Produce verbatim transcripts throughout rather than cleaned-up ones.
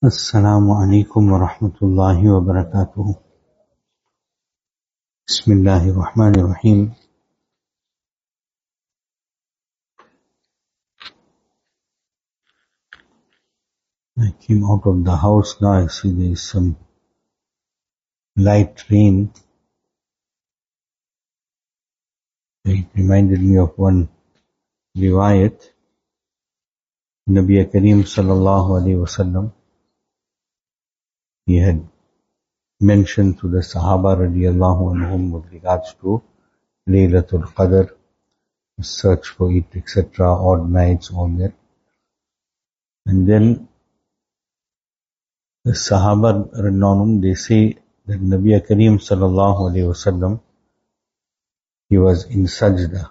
Assalamu alaikum wa rahmatullahi wa barakatuh. Bismillahir Rahmanir Rahim. I came out of the house now. I see there is some light rain. It reminded me of one riwayat. Nabi Kareem sallallahu alayhi wa sallam, he had mentioned to the Sahaba radiallahu anhum with regards to Laylatul Qadr, search for it, et cetera, odd nights, all that. And then the Sahaba radiallahu anhum, they say that Nabi Kareem sallallahu alayhi wa sallam, he was in sajda.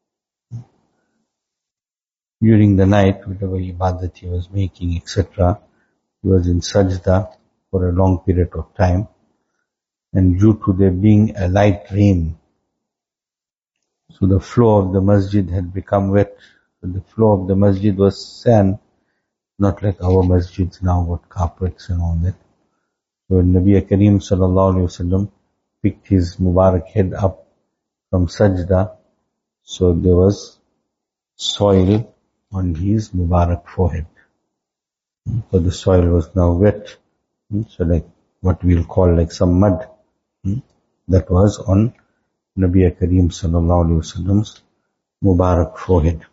During the night, whatever ibadat he was making, et cetera, he was in sajda for a long period of time. And due to there being a light rain, so the floor of the masjid had become wet. So the floor of the masjid was sand, not like our masjids now with carpets and all that. So when Nabi Kareem sallallahu alayhi wa sallam picked his Mubarak head up from sajda, so there was soil on his Mubarak forehead. So the soil was now wet. So like what we'll call like some mud. That was on Nabi Kareem sallallahu alayhi wa sallam's Mubarak forehead.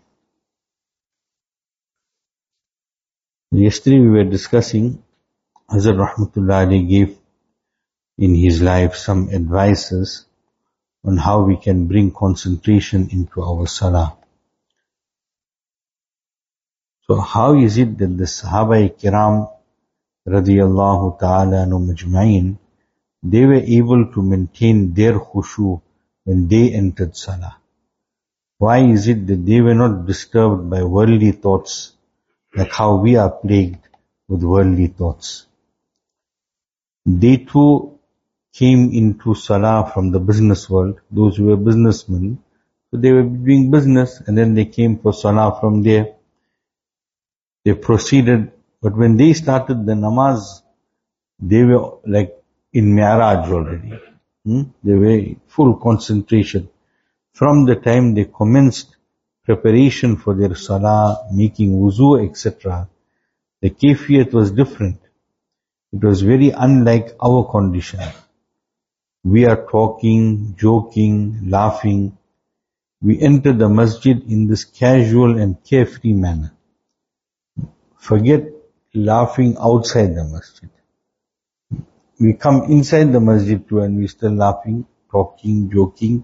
Yesterday we were discussing, Hazrat Rahmatullah Ali gave in his life some advices on how we can bring concentration into our salah. So how is it that the Sahaba-i-Kiram radiyallahu ta'ala anhum ajma'in, they were able to maintain their khushu when they entered salah? Why is it that they were not disturbed by worldly thoughts like how we are plagued with worldly thoughts? They too came into salah from the business world, those who were businessmen. So they were doing business and then they came for salah from there. They proceeded, but when they started the namaz, they were like in Mi'raj already. Hmm? They were full concentration. From the time they commenced preparation for their salah, making wuzu, et cetera, the kayfiyat was different. It was very unlike our condition. We are talking, joking, laughing. We enter the masjid in this casual and carefree manner. Forget laughing outside the masjid. We come inside the masjid too and we still laughing, talking, joking.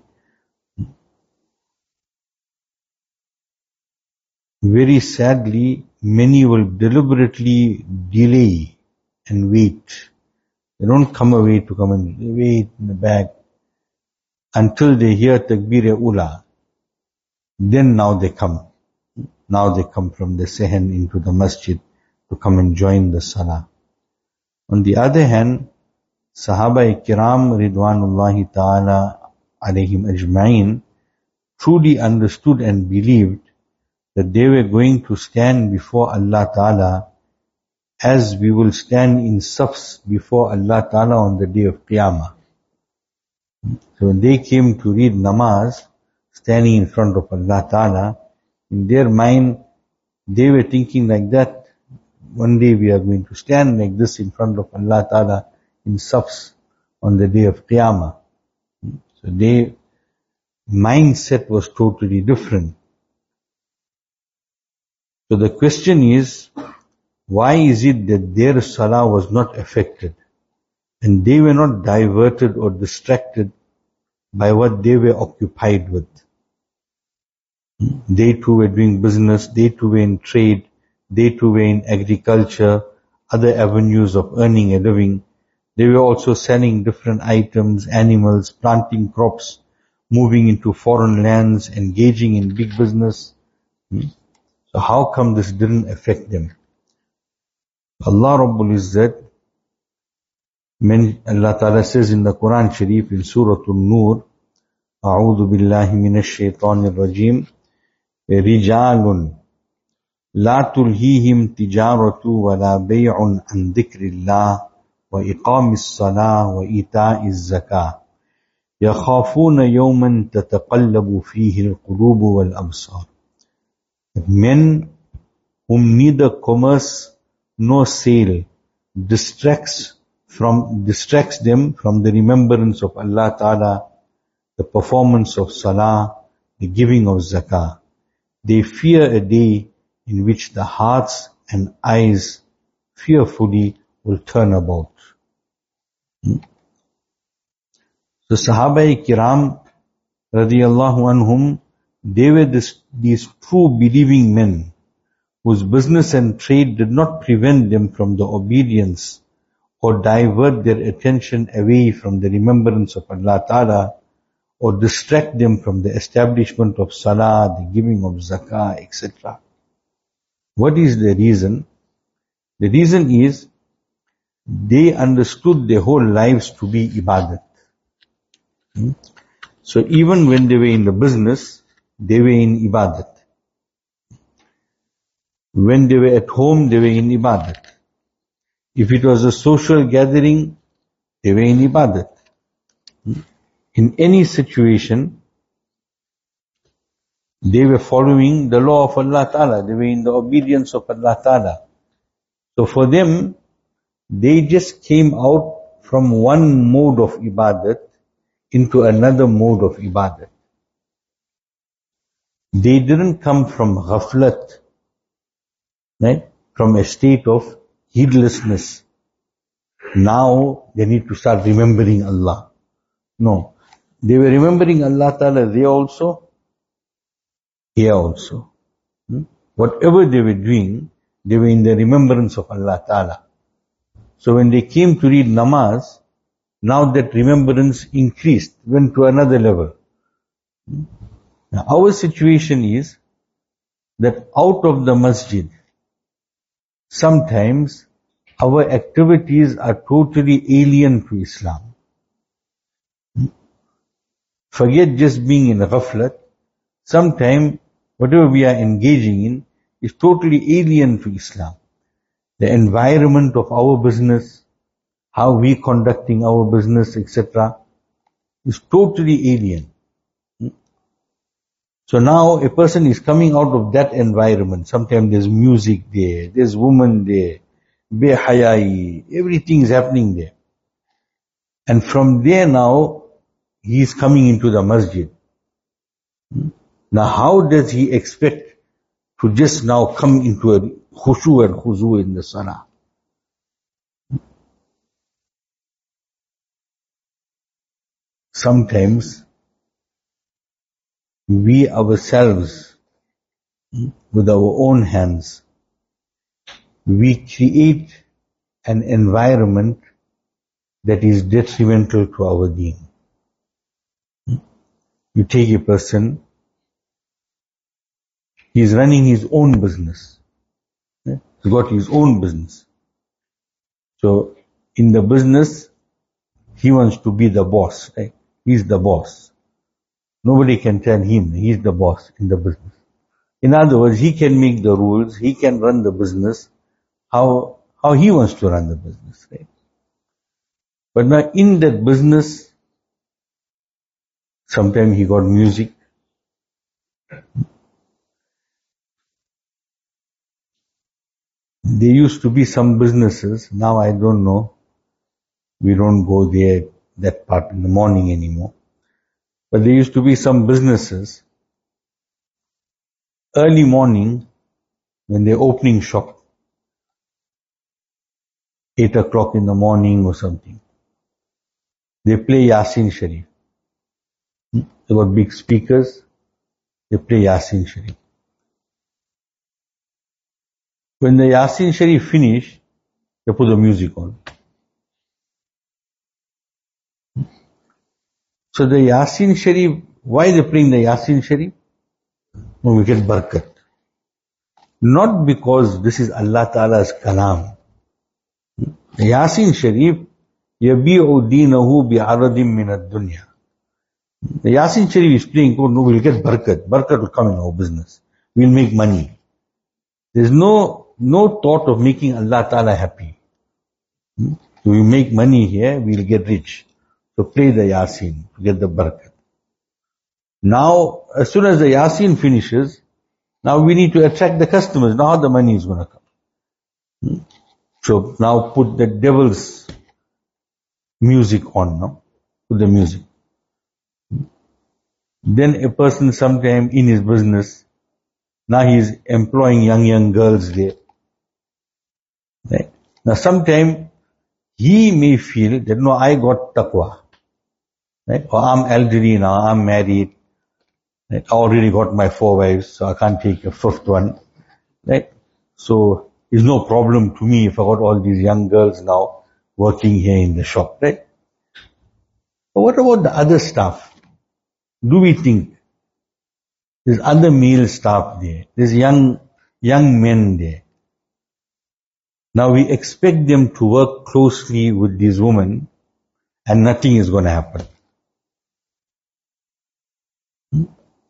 Very sadly, many will deliberately delay and wait. They don't come away to come and wait in the back until they hear Takbir-e-Ula. Then now they come. Now they come from the Sehen into the masjid to come and join the salah. On the other hand, Sahaba-i-Kiram Ridwanullahi ta'ala alayhim ajma'in truly understood and believed that they were going to stand before Allah ta'ala as we will stand in safs before Allah ta'ala on the day of Qiyamah. So when they came to read namaz, standing in front of Allah ta'ala, in their mind, they were thinking like that, one day we are going to stand like this in front of Allah ta'ala in safs on the day of Qiyamah. So their mindset was totally different. So the question is, why is it that their salah was not affected and they were not diverted or distracted by what they were occupied with? They too were doing business, they too were in trade, they too were in agriculture, other avenues of earning a living. They were also selling different items, animals, planting crops, moving into foreign lands, engaging in big business. So how come this didn't affect them? Allah Rabbul Izzat, Allah Ta'ala says in the Quran Sharif in Surah An-Nur, A'udhu billahi minash shaitanir rajim, Rijalun لا تلهيهم تجارة ولا بيع عن ذكر الله وإقام الصلاة وإيتاء الزكاة يخافون يوما تتقلب فيه القلوب والأبصار. Men whom neither commerce nor sale distracts from distracts them from the remembrance of Allah Ta'ala, the performance of Salah, the giving of Zakah. They fear a day in which the hearts and eyes fearfully will turn about. Hmm? So Sahaba-i-Kiram radiyallahu anhum, they were this, these true believing men whose business and trade did not prevent them from the obedience or divert their attention away from the remembrance of Allah Ta'ala or distract them from the establishment of Salah, the giving of Zakah, et cetera. What is the reason? The reason is they understood their whole lives to be ibadat. Hmm? So even when they were in the business, they were in ibadat. When they were at home, they were in ibadat. If it was a social gathering, they were in ibadat. Hmm? In any situation, they were following the law of Allah Ta'ala. They were in the obedience of Allah Ta'ala. So for them, they just came out from one mode of ibadat into another mode of ibadat. They didn't come from ghaflat, right? From a state of heedlessness. Now they need to start remembering Allah. No. They were remembering Allah Ta'ala there also, here also. Hmm? Whatever they were doing, they were in the remembrance of Allah Ta'ala. So when they came to read namaz, now that remembrance increased, went to another level. Hmm? Now our situation is that out of the masjid, sometimes our activities are totally alien to Islam. Hmm? Forget just being in ghaflat. Sometimes whatever we are engaging in is totally alien to Islam. The environment of our business, how we conducting our business, et cetera, is totally alien. So now a person is coming out of that environment. Sometimes there's music there, there's woman there, behayai, everything is happening there. And from there now, he is coming into the masjid. Now how does he expect to just now come into a khushu and khuzu in the salah? Sometimes we ourselves, with our own hands, we create an environment that is detrimental to our deen. You take a person, he is running his own business. He's got his own business. So in the business, he wants to be the boss, right? He's the boss. Nobody can tell him, he's the boss in the business. In other words, he can make the rules, he can run the business how, how he wants to run the business, right? But now in that business, sometimes he got music. There used to be some businesses, now I don't know, we don't go there, that part in the morning anymore. But there used to be some businesses, early morning, when they're opening shop, eight o'clock in the morning or something, they play Yasin Sharif. They got big speakers, they play Yasin Sharif. When the Yasin Sharif finish, they put the music on. So the Yasin Sharif, why they playing the Yasin Sharif? No, we get barakat. Not because this is Allah Ta'ala's kalam. The Yasin Sharif, yabi'u deenahu bi'aradim min ad-dunya. The Yasin Sharif is playing, oh no, we'll get barakat. Barakat will come in our business. We'll make money. There's no, no thought of making Allah Ta'ala happy. Hmm? We make money here, we'll get rich. So play the Yasin to get the barakat. Now, as soon as the Yasin finishes, now we need to attract the customers. Now the money is going to come. Hmm? So now put the devil's music on now. Put the music. Then a person sometime in his business, now he is employing young, young girls there. Right? Now sometime he may feel that no, I got taqwa. Right? Or I'm elderly now, I'm married. Right? I already got my four wives, so I can't take a fifth one. Right? So it's no problem to me if I got all these young girls now working here in the shop. Right? But what about the other staff? Do we think there's other male staff there? There's young, young men there. Now we expect them to work closely with these women and nothing is going to happen. Hmm?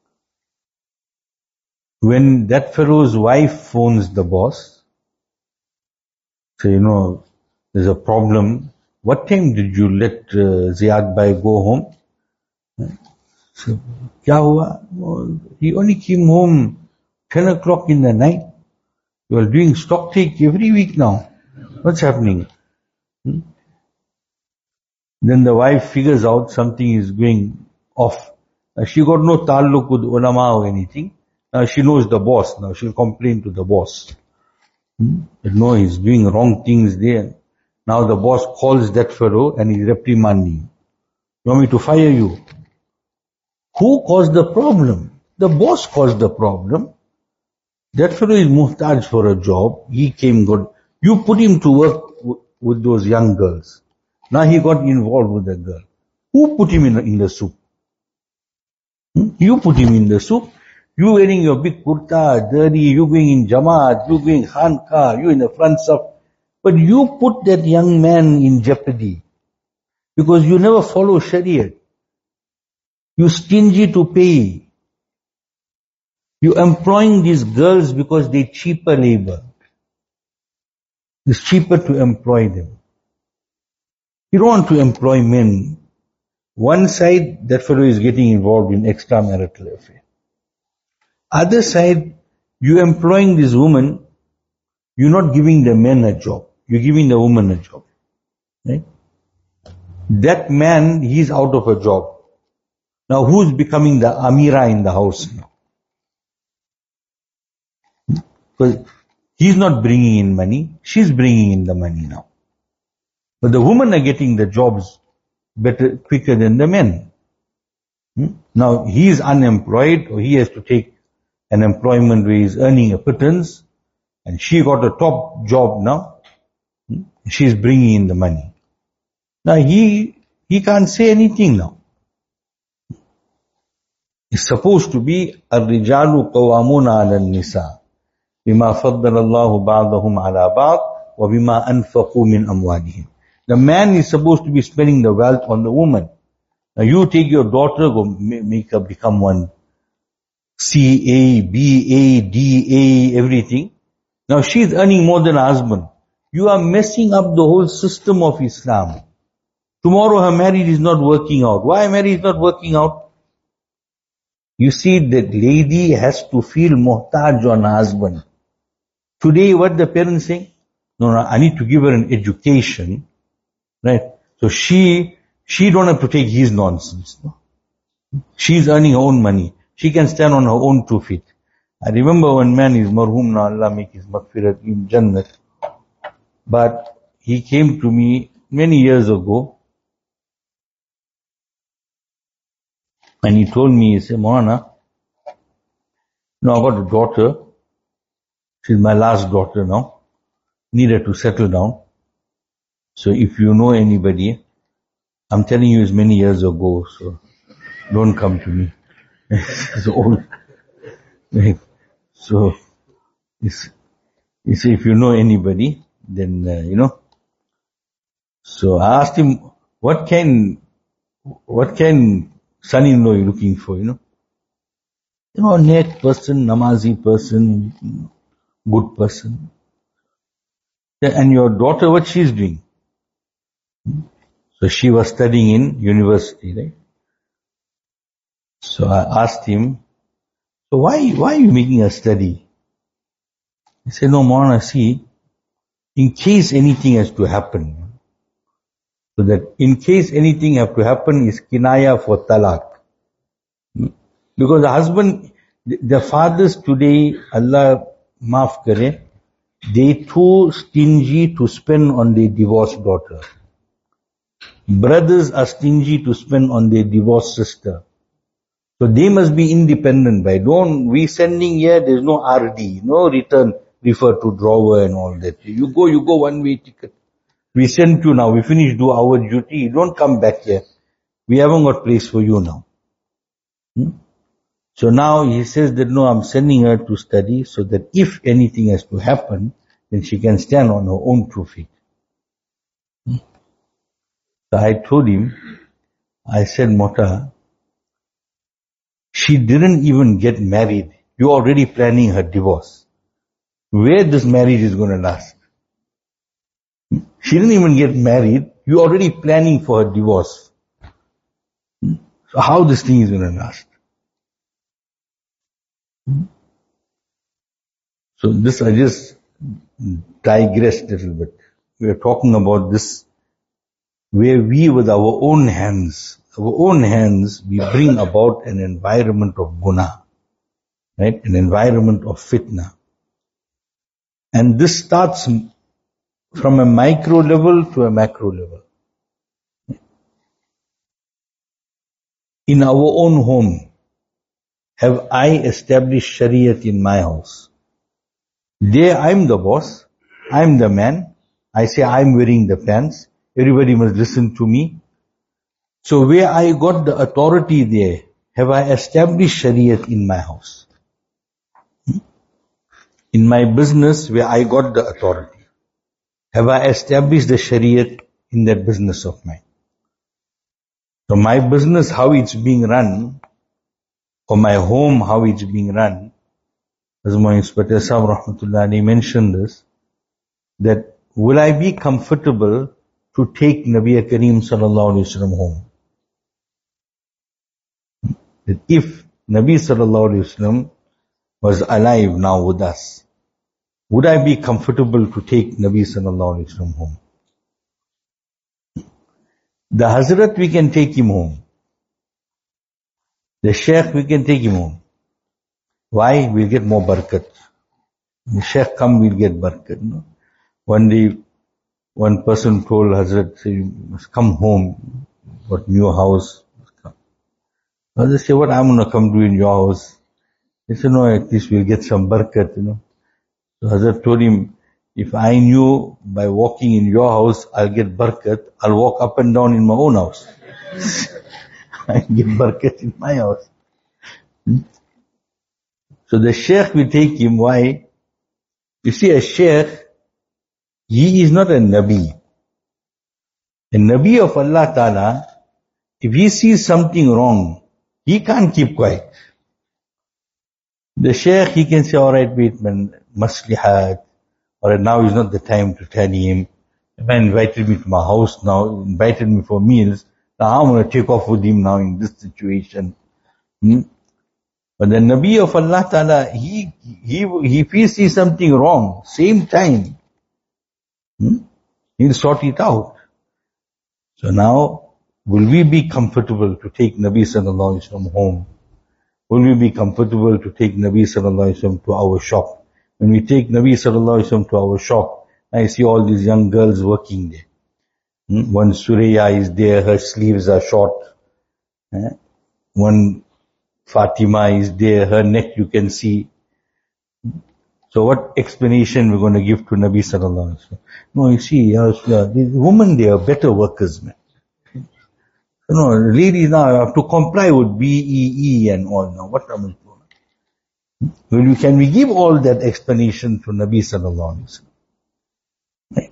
When that fellow's wife phones the boss, so you know, there's a problem. What time did you let uh, Ziad Bhai go home? So, kya hua? He only came home ten o'clock in the night. You are doing stock take every week now. What's happening? Hmm? Then the wife figures out something is going off. Uh, she got no ta'alluq with ulama or anything. Now she knows the boss. Now she'll complain to the boss. Hmm? No, he's doing wrong things there. Now the boss calls that fellow and he's reprimanding. You want me to fire you? Who caused the problem? The boss caused the problem. That fellow is muhtaj for a job. He came good. You put him to work w- with those young girls. Now he got involved with the girl. Who put him in the, in the soup? Hmm? You put him in the soup. You wearing your big kurta, dirty, you going in Jamaat, you going Khanka, you in the front of. But you put that young man in jeopardy. Because you never follow Shariah. You stingy to pay. You employing these girls because they cheaper labor. It's cheaper to employ them. You don't want to employ men. One side, that fellow is getting involved in extramarital affair. Other side, you employing this woman, you're not giving the men a job. You're giving the woman a job. Right? That man, he's out of a job. Now who's becoming the Amira in the house now? Because he's not bringing in money, she's bringing in the money now. But the women are getting the jobs better, quicker than the men. Hmm? Now he is unemployed or he has to take an employment where he's earning a pittance and she got a top job now. Hmm? She's bringing in the money. Now he, he can't say anything now. It's supposed to be الرجال قوامون على النساء بما فضل الله بعضهم على بعض وبما أنفقوا من أموالهم. The man is supposed to be spending the wealth on the woman. Now you take your daughter, go make her become one C A, B A, D A, everything. Now she's earning more than her husband. You are messing up the whole system of Islam. Tomorrow her marriage is not working out. Why marriage is not working out? You see, that lady has to feel muhtaj on her husband. Today what the parents saying? No, no, I need to give her an education. Right? So she, she don't have to take his nonsense. No? She's earning her own money. She can stand on her own two feet. I remember one man is marhum na Allah make his maghfirat in Jannat. But he came to me many years ago and he told me, he said, Maulana, no, I got a daughter. She's my last daughter now. Need her to settle down. So if you know anybody, I'm telling you it's many years ago, so don't come to me. It's old. So, it's, it's, if you know anybody, then, uh, you know. So I asked him, what kind, what kind son-in-law are you looking for, you know? You know, neck person, namazi person. good person. And your daughter, what she's doing? So she was studying in university, right? So I asked him, so why, why are you making her study? He said, no, Maulana, see, in case anything has to happen, so that in case anything have to happen is kinaya for talaq. Because the husband, the fathers today, Allah maaf kare, they too stingy to spend on their divorced daughter. Brothers are stingy to spend on their divorced sister. So they must be independent, by don't, we sending here, there's no R D, no return, refer to drawer and all that. You go, you go one way ticket. We send you now, we finish do our duty, you don't come back here. We haven't got place for you now. Hmm? So now he says that no, I'm sending her to study so that if anything has to happen, then she can stand on her own two feet. Hmm? So I told him, I said, Mota, she didn't even get married. You're already planning her divorce. Where this marriage is going to last? She didn't even get married. You're already planning for her divorce. So how this thing is going to last? So this, I just digressed a little bit. We are talking about this, where we with our own hands, our own hands, we bring about an environment of guna, right? An environment of fitna. And this starts from a micro level to a macro level. In our own home, have I established Shariat in my house? There I'm the boss, I'm the man, I say I'm wearing the pants, everybody must listen to me. So where I got the authority there, have I established Shariat in my house? In my business where I got the authority, have I established the Shariat in that business of mine? So my business, how it's being run, or my home, how it's being run, as my Inspector Sahib Rahmatullah mentioned this, that will I be comfortable to take Nabi Kareem Sallallahu Alaihi Wasallam home? That if Nabi Sallallahu Alaihi Wasallam was alive now with us, would I be comfortable to take Nabi Sallallahu Alaihi Wasallam home? The Hazrat, we can take him home. The Sheikh, we can take him home. Why? We'll get more barakat. The Sheikh come, we'll get barakat. No? One day, one person told Hazrat, you must come home, what new house. Hazrat said, what I'm going to come do in your house? He said, no, at least we'll get some barakat, you know. So Hazrat told him, if I knew by walking in your house, I'll get barakat, I'll walk up and down in my own house. I get barakat in my house. Hmm? So the Sheikh will take him. Why? You see, a Sheikh, he is not a Nabi. A Nabi of Allah Ta'ala, if he sees something wrong, he can't keep quiet. The Sheikh, he can say, alright, wait man, maslihat, or now is not the time to tell him. The man invited me to my house now, invited me for meals. Now I'm going to take off with him now in this situation. Hmm? But the Nabi of Allah Ta'ala, he, he, he, if he sees something wrong, same time, hmm? he'll sort it out. So now, will we be comfortable to take Nabi Sallallahu Alaihi Wasallam home? Will we be comfortable to take Nabi Sallallahu Alaihi Wasallam to our shop? When we take Nabi Sallallahu Alaihi Wasallam to our shop, I see all these young girls working there. Hmm? One Suraya is there, her sleeves are short. Eh? One Fatima is there, her neck you can see. So what explanation we're going to give to Nabi Sallallahu Alaihi Wasallam? No, you see, uh, the women, they are better workers, man. You know, ladies now have to comply with B E E and all now. What am I doing? Well, can we give all that explanation to Nabi Sallallahu Alaihi Wasallam? Right?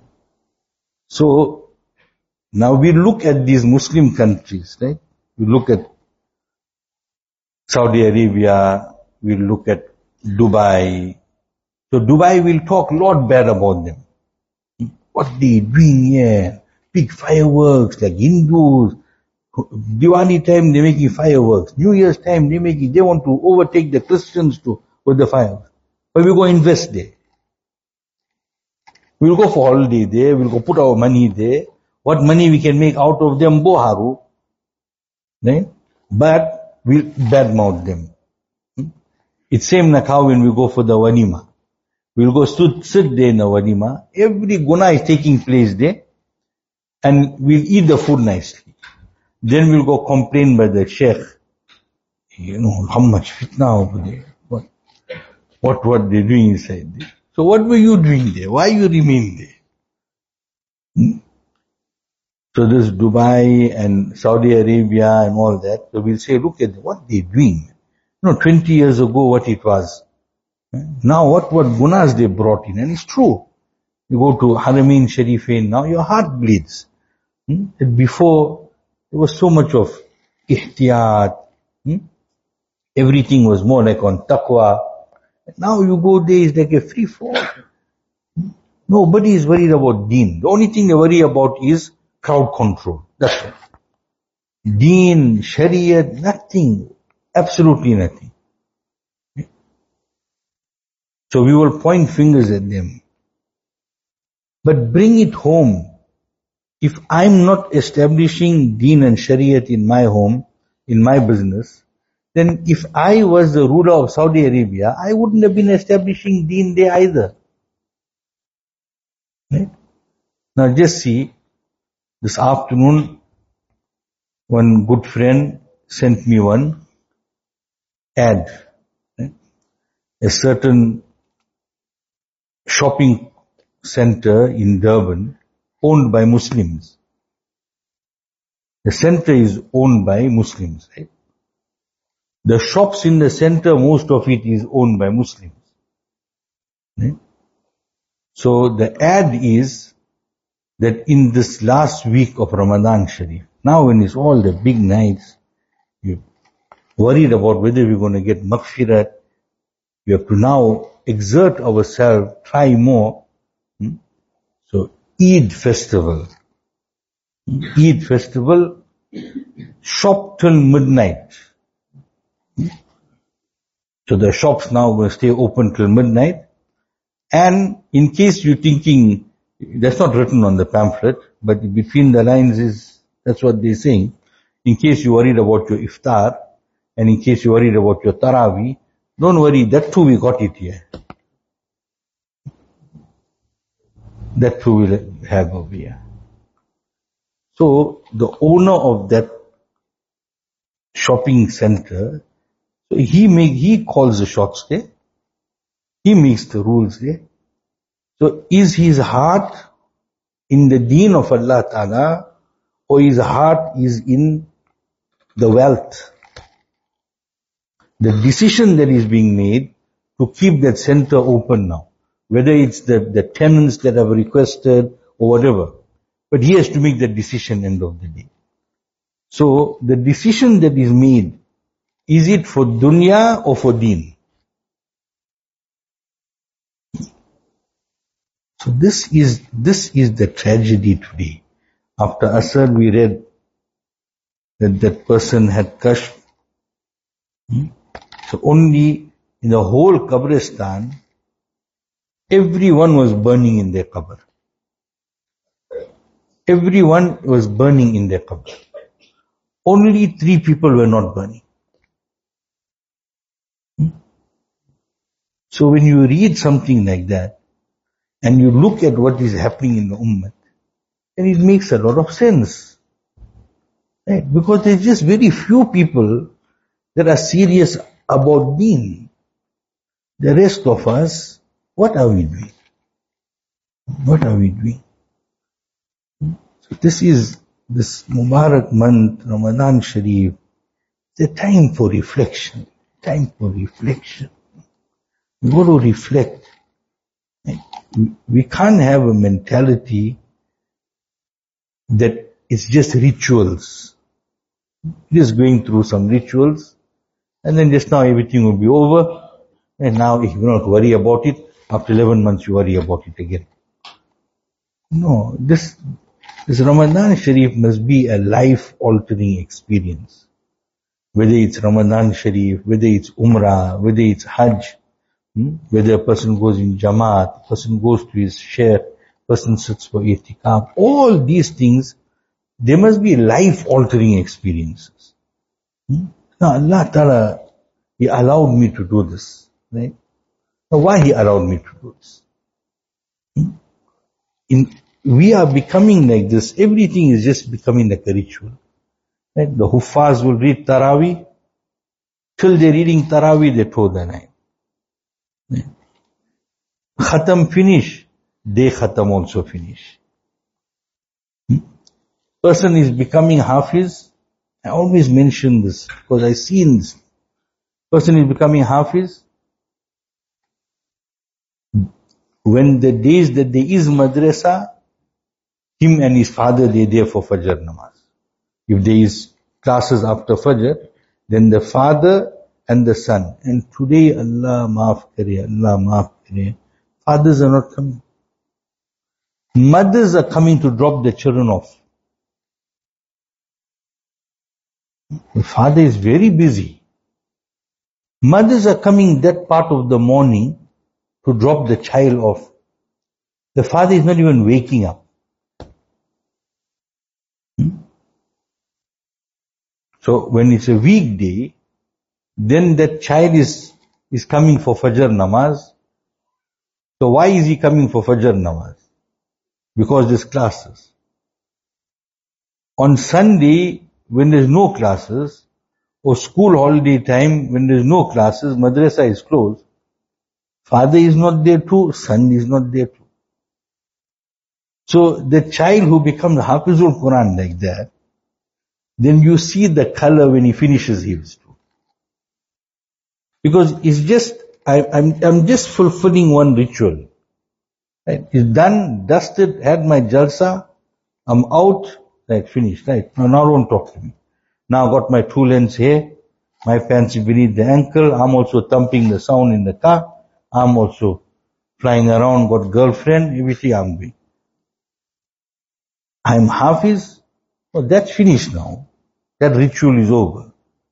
So, now we look at these Muslim countries, right? We look at Saudi Arabia, we look at Dubai, So Dubai will talk a lot bad about them. What they doing here? Big fireworks like Hindus. Diwali time they making fireworks. New Year's time they making, they want to overtake the Christians too with the fireworks. But we go invest there. We'll go for holiday there. We'll go put our money there. What money we can make out of them, boharu. Right? But we'll badmouth them. It's same like how when we go for the walima. We'll go sit, sit there in the walima. Every guna is taking place there. And we'll eat the food nicely. Then we'll go complain by the sheikh. You know, how much fitna over there. What, what, what they're doing inside there. So what were you doing there? Why you remain there? Hmm? So this Dubai and Saudi Arabia and all that, so we'll say, look at what they're doing. You know, twenty years ago what it was. Now what, what gunas they brought in. And it's true. You go to Haramain Sharifain, now your heart bleeds. Hmm? Before, there was so much of ihtiyat. Hmm? Everything was more like on taqwa. Now you go there, it's like a free fall. Hmm? Nobody is worried about deen. The only thing they worry about is crowd control. That's all. Deen, Shariat, nothing. Absolutely nothing. So we will point fingers at them. But bring it home. If I'm not establishing Deen and Shariat in my home, in my business, then if I was the ruler of Saudi Arabia, I wouldn't have been establishing Deen there either. Right? Now just see, this afternoon, one good friend sent me one ad. Right? A certain shopping center in Durban, owned by Muslims. The center is owned by Muslims, right? The shops in the center, most of it is owned by Muslims. Right? So the ad is that in this last week of Ramadan Sharif, now when it's all the big nights, you're worried about whether we're going to get maghfirat, we have to now exert ourselves, try more. Hmm? So Eid festival. Eid festival, shop till midnight. So the shops now will stay open till midnight. And in case you're thinking, that's not written on the pamphlet, but between the lines is, that's what they're saying. In case you're worried about your iftar, and in case you're worried about your tarawih, don't worry, that too we got it here. That too we'll have over here. So the owner of that shopping center, so he make, he calls the shots there. He makes the rules there. So is his heart in the deen of Allah Ta'ala, or his heart is in the wealth? The decision that is being made to keep that center open now, whether it's the, the tenants that have requested or whatever, but he has to make that decision end of the day. So the decision that is made, is it for dunya or for deen? So this is, this is the tragedy today. After Asr we read that that person had kashf. Hmm? So only in the whole Qabristan, everyone was burning in their qabr. Everyone was burning in their qabr. Only three people were not burning. Hmm? So when you read something like that, and you look at what is happening in the ummah, then it makes a lot of sense. Right? Because there's just very few people that are serious about deen. The rest of us, what are we doing? What are we doing? So this is, this Mubarak month, Ramadan Sharif, it's a time for reflection. Time for reflection. We got to reflect. We can't have a mentality that it's just rituals. Just going through some rituals, and then just now everything will be over, and now if you don't worry about it, after eleven months you worry about it again. No, this, this Ramadan Sharif must be a life-altering experience. Whether it's Ramadan Sharif, whether it's Umrah, whether it's Hajj, hmm? whether a person goes in Jamaat, person goes to his Shaykh, person sits for I'tikaf, all these things, they must be life-altering experiences. Hmm? Now Allah Ta'ala, He allowed me to do this. Right? Now why He allowed me to do this? Hmm? In, we are becoming like this. Everything is just becoming like a ritual. Right? The Huffaz will read Taraweeh. Till they're reading Taraweeh, they toe the line. Right? Khatam finish, they Khatam also finish. Hmm? Person is becoming Hafiz. I always mention this because I seen this. Person is becoming Hafiz. When the days that there is madrasa, him and his father, they're there for Fajr namaz. If there is classes after Fajr, then the father and the son. And today, Allah maaf kare, Allah maaf kare, fathers are not coming. Mothers are coming to drop their children off. The father is very busy. Mothers are coming that part of the morning to drop the child off. The father is not even waking up. Hmm? So when it's a weekday, then that child is, is coming for Fajr namaz. So why is he coming for Fajr namaz? Because there's classes. On Sunday, when there's no classes, or school holiday time, when there's no classes, madrasa is closed, father is not there too, son is not there too. So the child who becomes Hafizul Quran like that, then you see the color when he finishes his too. Because it's just, I, I'm, I'm just fulfilling one ritual. Right? It's done, dusted, had my jalsa, I'm out, right, finished, right. Now, now don't talk to me. Now I got my two lens here, my pants beneath the ankle, I'm also thumping the sound in the car, I'm also flying around, got girlfriend, everything I'm doing. I'm Hafiz, well, that's finished now. That ritual is over.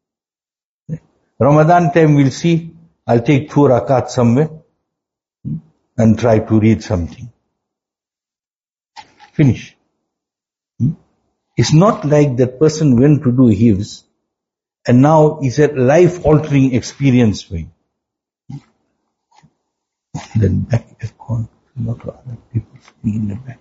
Ramadan time we'll see, I'll take two rakat somewhere and try to read something. Finish. It's not like that person went to do hifz and now it's a life-altering experience for him. The back is gone. A lot of other people sitting in the back.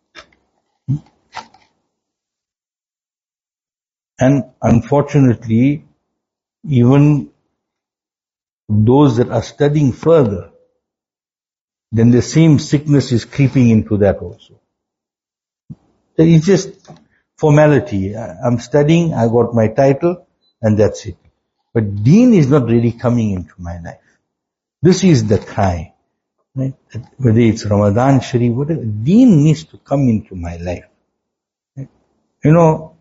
And unfortunately, even those that are studying further, then the same sickness is creeping into that also. It's just formality. I'm studying, I got my title, and that's it. But deen is not really coming into my life. This is the cry. Right? Whether it's Ramadan Sharif, whatever, deen needs to come into my life. Right? You know,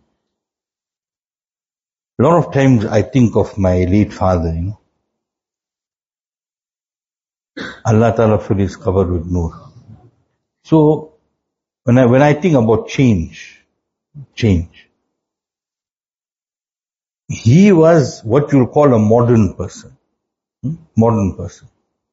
a lot of times I think of my late father, you know. Allah Ta'ala fill his cover with nur. So, when I, when I think about change, change, he was what you'll call a modern person. Hmm? Modern person.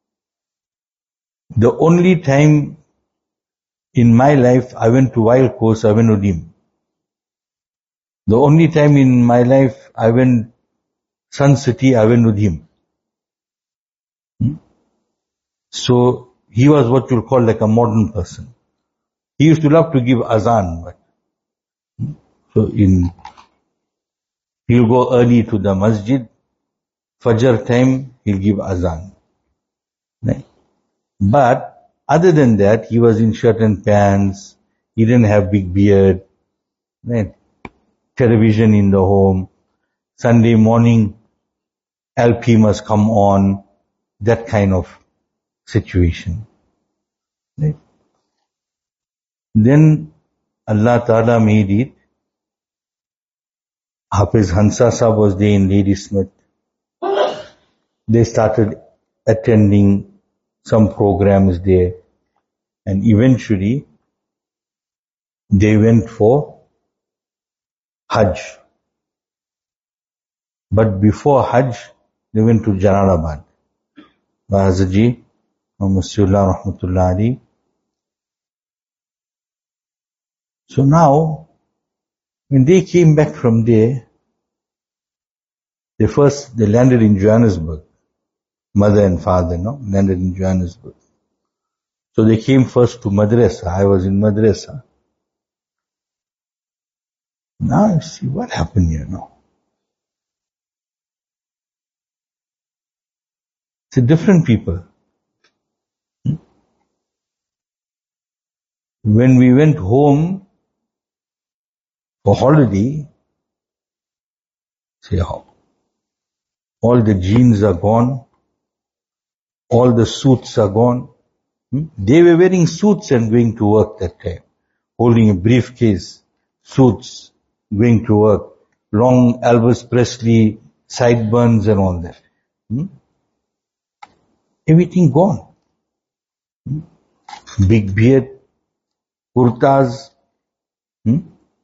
The only time in my life I went to Wild Coast, I went with him. The only time in my life I went Sun City, I went with him. Hmm? So he was what you'll call like a modern person. He used to love to give azan, but hmm? so in he'll go early to the masjid. Fajr time he'll give azan. Right? But other than that, he was in shirt and pants. He didn't have big beard. Right? Television in the home. Sunday morning, L P must come on. That kind of situation. Right? Then Allah Ta'ala made it. Hafiz Hansa Sahib was there in Ladysmith. They started attending some programs there, and eventually they went for Hajj. But before Hajj, they went to Jalalabad. Hazrat Masihullah Rahmatullah Ali. So now, when they came back from there, they first, they landed in Johannesburg. Mother and father, no, landed in Johannesburg. So they came first to Madrasa. I was in Madrasa. Now you see what happened here now. It's a different people. When we went home for holiday, see how all the jeans are gone, all the suits are gone. Hmm? They were wearing suits and going to work that time, holding a briefcase, suits, going to work, long Elvis Presley sideburns and all that. Hmm? Everything gone. Hmm? Big beard, kurtas. Hmm?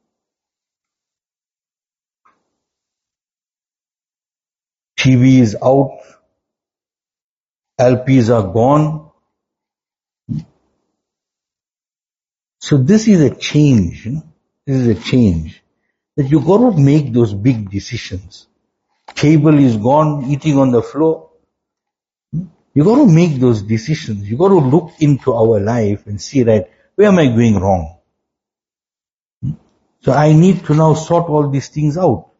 T V is out, L Ps are gone. So this is a change, you know? This is a change. That you got to make those big decisions. Cable is gone, eating on the floor. You got to make those decisions. You got to look into our life and see, right, where am I going wrong? So I need to now sort all these things out.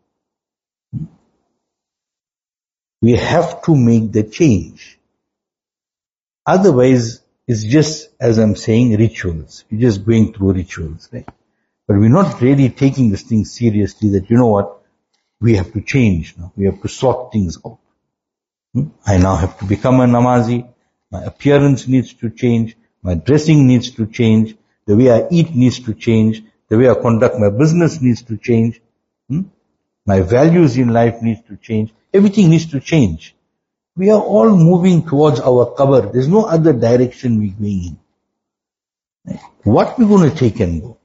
We have to make the change. Otherwise, it's just, as I'm saying, rituals. We're just going through rituals, right? But we're not really taking this thing seriously that, you know what, we have to change now. We have to sort things out. Hmm? I now have to become a namazi. My appearance needs to change. My dressing needs to change. The way I eat needs to change. The way I conduct my business needs to change. Hmm? My values in life needs to change. Everything needs to change. We are all moving towards our qabr. There's no other direction we're going in. What we're going to take and go?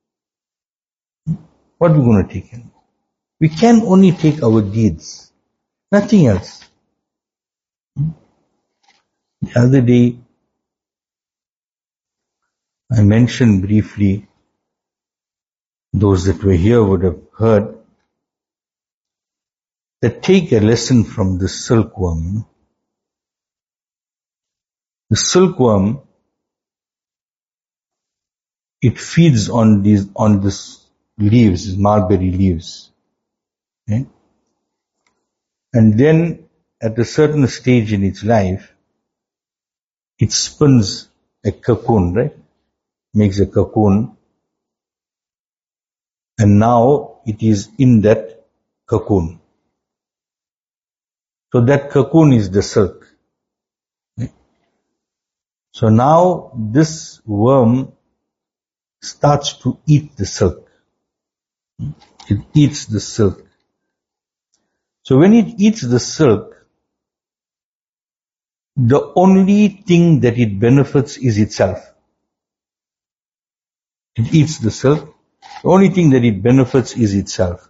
What we're going to take and go? We can only take our deeds. Nothing else. The other day, I mentioned briefly, those that were here would have heard, that take a lesson from the silkworm. The silkworm, it feeds on these, on this leaves, these mulberry leaves. Okay? And then, at a certain stage in its life, it spins a cocoon, right? Makes a cocoon. And now it is in that cocoon. So that cocoon is the silk. Okay? So now this worm starts to eat the silk. It eats the silk. So when it eats the silk, the only thing that it benefits is itself. It eats the silk. The only thing that it benefits is itself.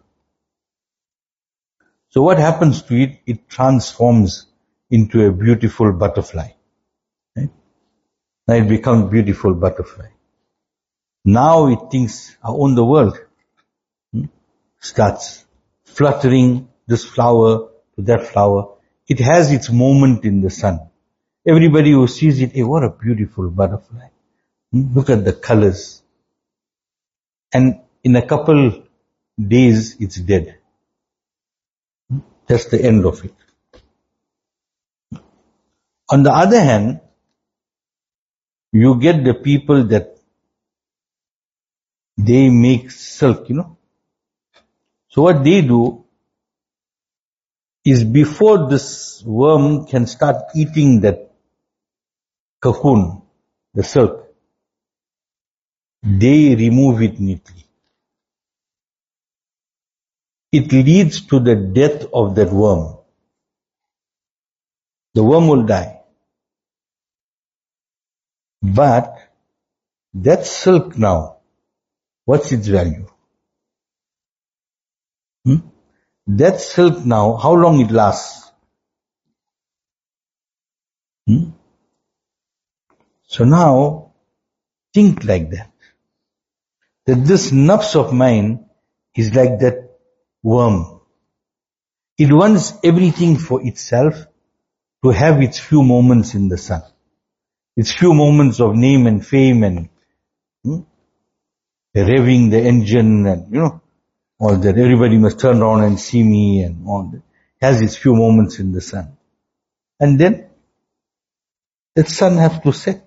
So what happens to it? It transforms into a beautiful butterfly. Right? Now it becomes a beautiful butterfly. Now it thinks, I own the world. Hmm? Starts fluttering this flower to that flower. It has its moment in the sun. Everybody who sees it, hey, what a beautiful butterfly. Hmm? Look at the colors. And in a couple days, it's dead. Hmm? That's the end of it. On the other hand, you get the people that they make silk, you know. So what they do is before this worm can start eating that cocoon, the silk, they remove it neatly. It leads to the death of that worm. The worm will die. But that silk now, what's its value? Hmm? That silk now, how long it lasts? Hmm? So now, think like that. That this nafs of mine is like that worm. It wants everything for itself to have its few moments in the sun. Its few moments of name and fame and hmm, revving the engine and, you know, all that. Everybody must turn around and see me and all that. Has its few moments in the sun. And then that sun has to set.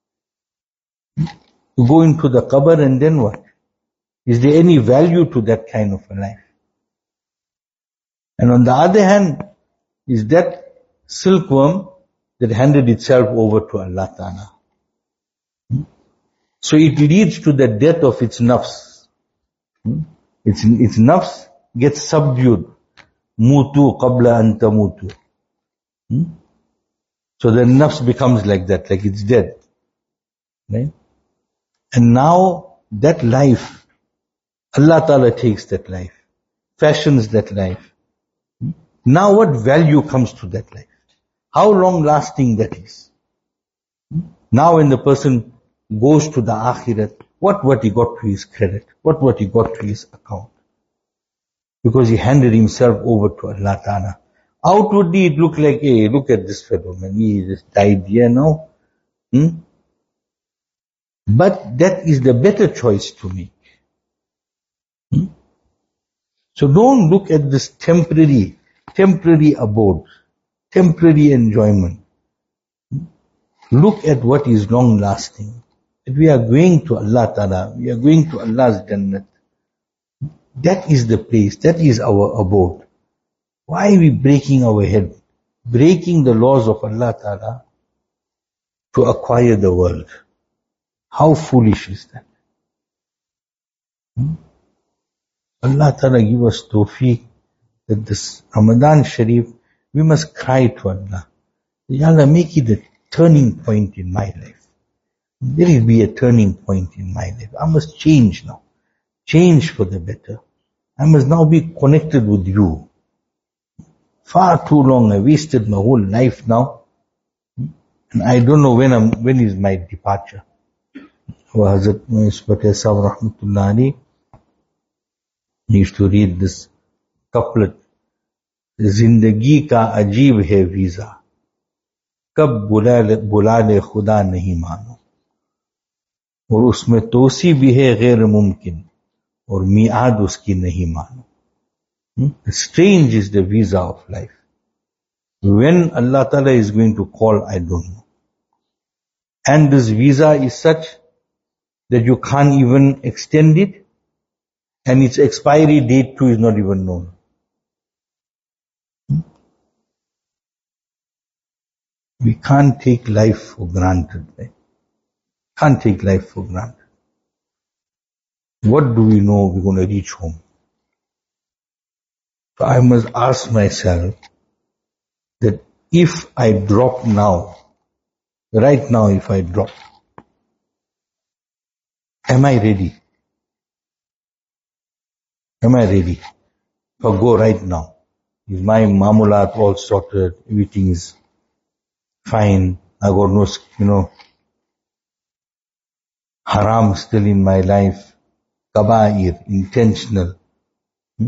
To go into the qabr and then what? Is there any value to that kind of a life? And on the other hand, is that silkworm that handed itself over to Allah Ta'ala. So it leads to the death of its nafs. Its, its nafs gets subdued. Mutu qabla an tamutu. So the nafs becomes like that, like it's dead. Right? And now that life, Allah Ta'ala takes that life, fashions that life. Now what value comes to that life? How long lasting that is? Now when the person goes to the akhirat, what what he got to his credit? What what he got to his account? Because he handed himself over to Allah Ta'ala. Outwardly it looked like, hey, look at this fellow, man, he just died here now. Hmm? But that is the better choice to make. Hmm? So don't look at this temporary, temporary abode, temporary enjoyment. Hmm? Look at what is long lasting. That we are going to Allah Ta'ala, we are going to Allah's Jannat. That is the place, that is our abode. Why are we breaking our head? Breaking the laws of Allah Ta'ala to acquire the world. How foolish is that? Hmm? Allah Ta'ala give us tawfiq that this Ramadan Sharif, we must cry to Allah. Ya Allah, make it a turning point in my life. There will be a turning point in my life. I must change now. Change for the better. I must now be connected with you. Far too long I wasted my whole life now. And I don't know when I'm, when is my departure. Hazrat Patel Sahib Rahmatullah Ali used to read this couplet. Zindagi ka ajeeb hai visa. Kab bula le, bula le khuda nahi mano. और उसमें तोसी भी है गैर मुमकिन और मियाद उसकी नहीं मानो. Strange is the visa of life. When Allah Ta'ala is going to call, I don't know. And this visa is such that you can't even extend it, and its expiry date too is not even known. We can't take life for granted. Right? Can't take life for granted. What do we know we're going to reach home? So I must ask myself that if I drop now, right now if I drop, am I ready? Am I ready? If I go right now, is my mamulat all sorted, everything is fine, I got no, you know, haram still in my life, kaba'ir, intentional. Hmm?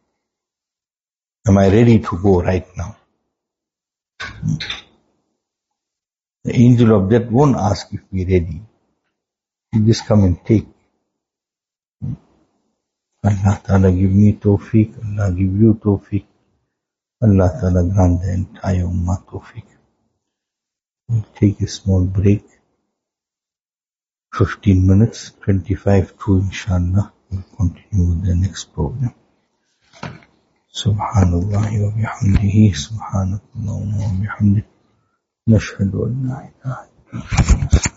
Am I ready to go right now? Hmm? The angel of death won't ask if we're ready. He'll just come and take. Hmm? Allah Ta'ala give me tawfiq, Allah give you tawfiq. Allah Ta'ala grant the entire ummah tawfiq. We'll take a small break. fifteen minutes, twenty-five to inshallah. We'll continue with the next program. Subhanallah wa bihamdihi, subhanakallah wa bihamdihi. Nashhadu an la ilaha illa Allah.